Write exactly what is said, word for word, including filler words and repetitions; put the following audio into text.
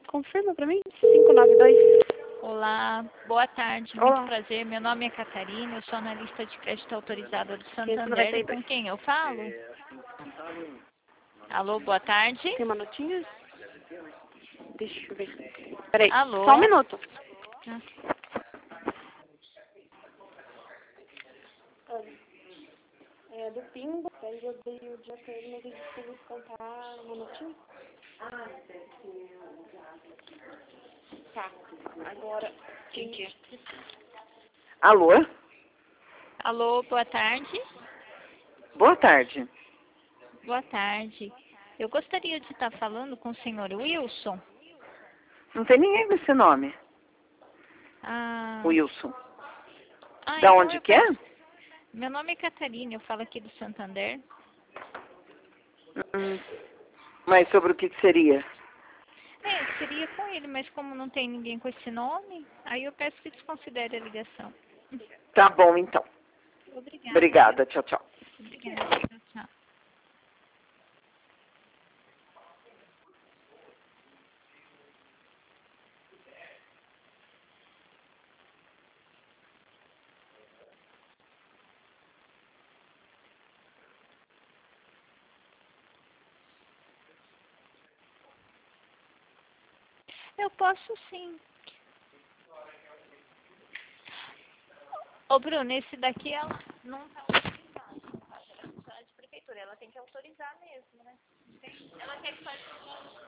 Confirma pra mim. cinco nove dois. Olá, boa tarde, Olá. muito prazer. Meu nome é Catarina, eu sou analista de crédito autorizada do quinhentos e noventa Santander. e E dois. com quem eu falo? Alô, boa tarde. Tem uma notinha? Deixa eu ver. Peraí, Alô? só um minuto. Ah. É do Pingo. Aí eu dei o dia pra ele, mas ele precisa contar uma notinha. Ah, tá. Agora, quem que é? Alô? Alô, boa tarde. Boa tarde. Boa tarde. Eu gostaria de estar falando com o senhor Wilson. Não tem ninguém com esse nome. Ah, Wilson. ah Da então onde eu que é? peço- Meu nome é Catarina, eu falo aqui do Santander. Hum, mas sobre o que, que seria? É, seria com ele, mas como não tem ninguém com esse nome, aí eu peço que desconsidere a ligação. Tá bom, então. Obrigada. Obrigada. Tchau, tchau. Obrigada. Tchau, tchau. Eu posso sim. Ô Bruno, esse daqui ela não tá autorizado. Ela é de prefeitura, ela tem que autorizar mesmo, né? Ela quer que faça